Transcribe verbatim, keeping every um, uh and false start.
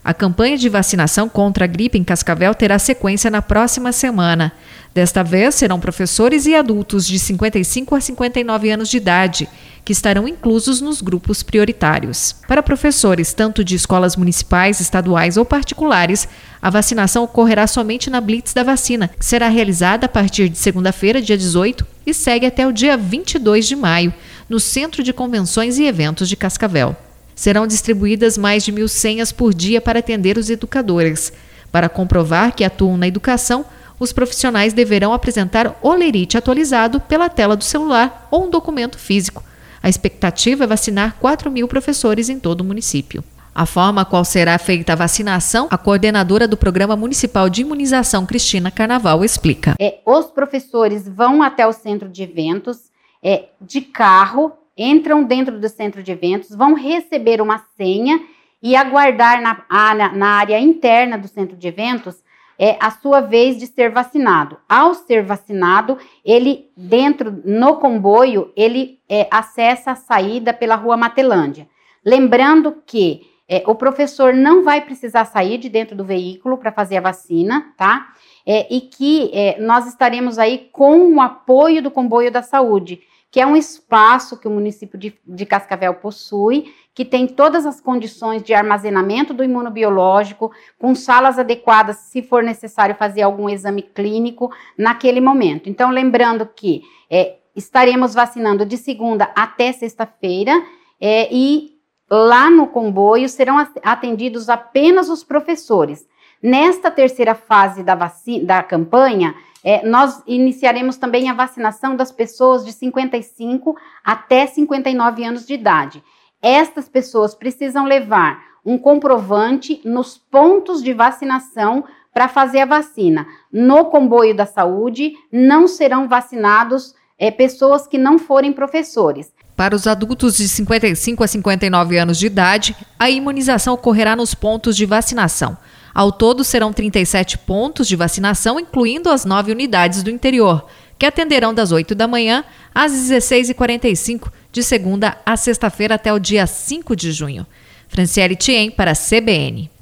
A campanha de vacinação contra a gripe em Cascavel terá sequência na próxima semana. Desta vez, serão professores e adultos de cinquenta e cinco a cinquenta e nove anos de idade, que estarão inclusos nos grupos prioritários. Para professores, tanto de escolas municipais, estaduais ou particulares, a vacinação ocorrerá somente na Blitz da Vacina, que será realizada a partir de segunda-feira, dia dezoito, e segue até o dia vinte e dois de maio, no Centro de Convenções e Eventos de Cascavel. Serão distribuídas mais de mil senhas por dia para atender os educadores. Para comprovar que atuam na educação, os profissionais deverão apresentar o lerite atualizado pela tela do celular ou um documento físico. A expectativa é vacinar quatro mil professores em todo o município. A forma qual será feita a vacinação, a coordenadora do Programa Municipal de Imunização, Cristina Carnaval, explica. É, os professores vão até o centro de eventos é, de carro, entram dentro do centro de eventos, vão receber uma senha e aguardar na, na área interna do centro de eventos é a sua vez de ser vacinado. Ao ser vacinado, ele, dentro, no comboio, ele é, acessa a saída pela Rua Matelândia. Lembrando que é, o professor não vai precisar sair de dentro do veículo para fazer a vacina, tá? É, e que é, nós estaremos aí com o apoio do Comboio da Saúde, que é um espaço que o município de, de Cascavel possui, que tem todas as condições de armazenamento do imunobiológico, com salas adequadas se for necessário fazer algum exame clínico naquele momento. Então, lembrando que é, estaremos vacinando de segunda até sexta-feira é, e lá no comboio serão atendidos apenas os professores. Nesta terceira fase da, vacina, da campanha, É, nós iniciaremos também a vacinação das pessoas de cinquenta e cinco até cinquenta e nove anos de idade. Estas pessoas precisam levar um comprovante nos pontos de vacinação para fazer a vacina. No comboio da saúde, não serão vacinados é, pessoas que não forem professores. Para os adultos de cinquenta e cinco a cinquenta e nove anos de idade, a imunização ocorrerá nos pontos de vacinação. Ao todo, serão trinta e sete pontos de vacinação, incluindo as nove unidades do interior, que atenderão das oito da manhã às dezesseis e quarenta e cinco, de segunda a sexta-feira até o dia cinco de junho. Franciele Thiem para a C B N.